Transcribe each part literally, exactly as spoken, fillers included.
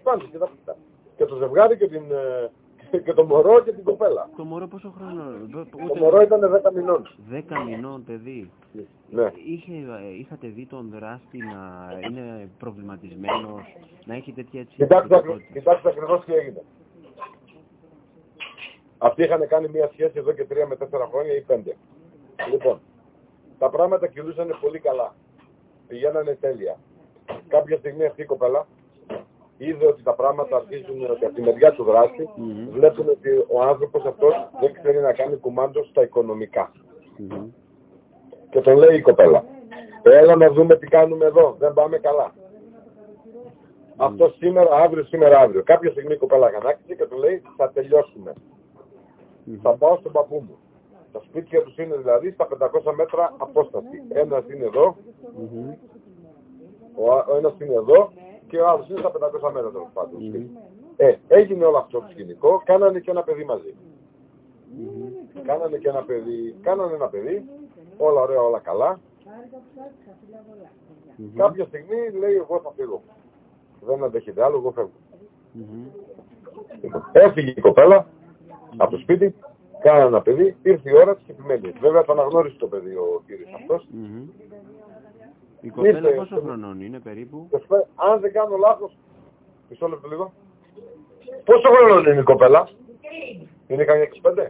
πάντων και τα παιδιά. Και το ζευγάρι και, την, και το μωρό και την κοπέλα. Το μωρό πόσο χρόνο? Το ούτε... μωρό ήταν δέκα μηνών. δέκα μηνών παιδί. Ναι. Είχε, είχατε δει τον δράστη να είναι προβληματισμένος, να έχει τέτοια έτσι... Κοιτάξτε, κοιτάξτε ακριβώς τι έγινε. Αυτοί είχαν κάνει μια σχέση εδώ και τρία με τέσσερα χρόνια ή πέντε. Λοιπόν, τα πράγματα κυλούσαν πολύ καλά. Πηγαίνανε τέλεια. Κάποια στιγμή αυτή η κοπέλα είδε ότι τα πράγματα αρχίζουν, ότι από τη μεριά του δράστη mm-hmm. βλέπουν ότι ο άνθρωπος αυτός δεν ξέρει να κάνει κουμάντο στα οικονομικά. Mm-hmm. Και τον λέει η κοπέλα, έλα να δούμε τι κάνουμε εδώ, δεν πάμε καλά. Mm-hmm. Αυτό σήμερα, αύριο, σήμερα, αύριο. Κάποια στιγμή η κοπέλα γανάκησε και του λέει, θα τελειώσουμε. Mm-hmm. Θα πάω στον παππού μου. Τα σπίτια τους είναι δηλαδή στα πεντακόσια μέτρα απόσταση. Ένας είναι εδώ, mm-hmm. ο, ο ένας είναι εδώ και ο άλλος είναι στα πεντακόσια μέτρα τέλος πάντων. Mm-hmm. Ε, έγινε όλο αυτό το σκηνικό, κάνανε και ένα παιδί μαζί. Mm-hmm. Κάνανε και ένα παιδί, κάνανε ένα παιδί, όλα ωραία, όλα καλά. Mm-hmm. Κάποια στιγμή λέει εγώ θα φύγω. Δεν αντέχεται άλλο, εγώ φεύγω. Mm-hmm. Έφυγε η κοπέλα mm-hmm. από το σπίτι. Κάνα ένα παιδί, ήρθε η ώρα της και επιμένει. Βέβαια το αναγνώρισε το παιδί ο κύριος αυτός. Mm-hmm. Η κοπέλα ήρθε, πόσο χρονών είναι περίπου? Αν δεν κάνω λάθος, μισό λεπτό λίγο. Πόσο χρονών είναι η κοπέλα? Είναι κανένα είκοσι πέντε?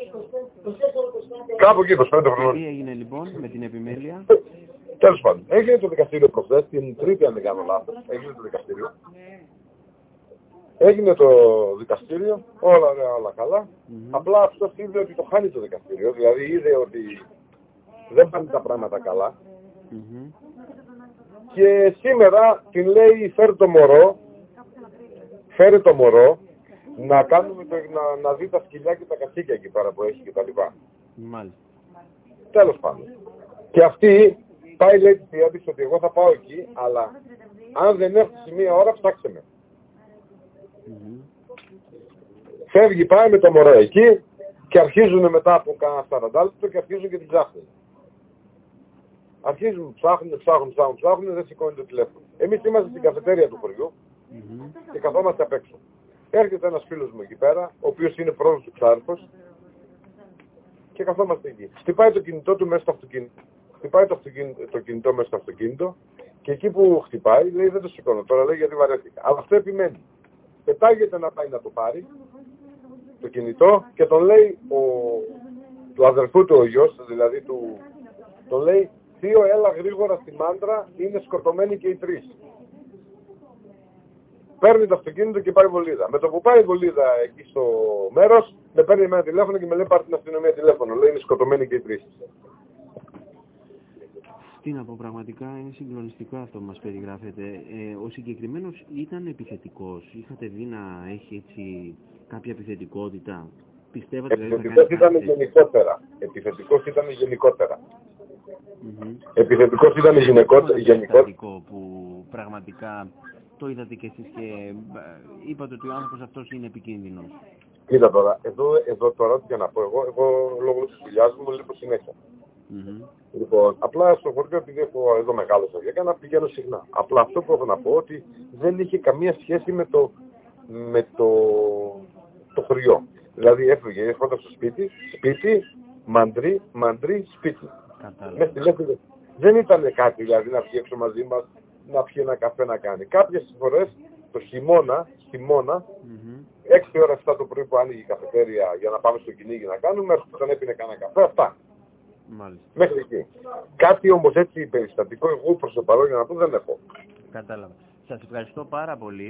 Κάπου εκεί είκοσι πέντε χρονών. Τι έγινε λοιπόν με την επιμέλεια? Τέλος πάντων, έγινε το δικαστήριο προχθές, την Τρίτη αν δεν κάνω λάθος, έγινε το δικαστήριο. Έγινε το δικαστήριο, όλα ωραία, όλα καλά. Mm-hmm. Απλά αυτός είδε ότι το χάνει το δικαστήριο, δηλαδή είδε ότι δεν πάνε τα πράγματα καλά. Mm-hmm. Και σήμερα την λέει φέρει το μωρό, φέρει το μωρό να, κάνουμε το, να, να δει τα σκυλιά και τα καθήκια εκεί πέρα που έχει και τα λοιπά. Μάλιστα. Τέλος πάντων. Και αυτή πάει λέει τη θεία της ότι εγώ θα πάω εκεί, αλλά αν δεν έρθει μία ώρα ψάξε με. Mm-hmm. Φεύγει, πάει με το μωρό εκεί και αρχίζουν μετά από κάνα σαράντα λεπτό και αρχίζουν και την ψάχνουν. Αρχίζουν, ψάχνουν, ψάχνουν, ψάχνουν, ψάχνουν, δεν σηκώνει το τηλέφωνο. Εμείς είμαστε στην καφετέρια του χωριού mm-hmm. και καθόμαστε απ' έξω. Έρχεται ένας φίλος μου εκεί πέρα, ο οποίος είναι πρόεδρος του Ξάρφος και καθόμαστε εκεί. Χτυπάει το κινητό του μέσα στο αυτοκίνητο. Χτυπάει το, αυτοκίνητο, το κινητό μέσα στο αυτοκίνητο και εκεί που χτυπάει λέει δεν το σηκώνω τώρα, λέει γιατί βαρέθηκα. Αλλά αυτό επιμένει. Πετάγεται να πάει να το πάρει το κινητό και τον λέει ο, του αδερφού του ο γιος, δηλαδή του, τον λέει θείο έλα γρήγορα στη Μάντρα, είναι σκοτωμένοι και οι τρεις. Παίρνει το αυτοκίνητο και πάει βολίδα. Με το που πάει βολίδα εκεί στο μέρος, με παίρνει ένα τηλέφωνο και με λέει πάρει την αστυνομία τηλέφωνο. Λέει είναι σκοτωμένοι και οι τρεις. Τι να πω, πραγματικά είναι συγκλονιστικό αυτό που μας περιγράφετε. Ε, ο συγκεκριμένος ήταν επιθετικός. Είχατε δει να έχει έτσι κάποια επιθετικότητα? Πιστεύατε δηλαδή θα κάνει ήταν γενικότερα. Επιθετικός ήταν γενικότερα. Mm-hmm. Επιθετικός ήταν γενικότερα. Γενικό που πραγματικά το είδατε και εσείς και είπατε ότι ο άνθρωπος αυτός είναι επικίνδυνος. Κοίτα τώρα, εδώ, εδώ τώρα για να πω εγώ, εγώ λόγω της δουλειάς μου λείπω συνέχεια. Mm-hmm. Λοιπόν, απλά στο χωριό επειδή έχω εδώ μεγάλωσα για να πηγαίνω συχνά. Απλά αυτό που έχω να πω ότι δεν είχε καμία σχέση με το, με το, το χωριό. Δηλαδή έφυγε, έρχονταν στο σπίτι, σπίτι, μαντρί, μαντρί, σπίτι. Λέτε, δεν ήταν κάτι δηλαδή να βγει έξω μαζί μας, να πιει ένα καφέ να κάνει. Κάποιες φορές το χειμώνα, χειμώνα, mm-hmm. έξι ώρα εφτά το πρωί που άνοιγε η καφετέρια για να πάμε στο κυνήγι να κάνουμε, έρχονταν έπινε κανένα καφέ, αυτά. Μάλιστα. Μέχρι εκεί. Κάτι όμως έτσι περιστατικό, εγώ προς το παρόν για να πω δεν έχω. Κατάλαβα. Σας ευχαριστώ πάρα πολύ.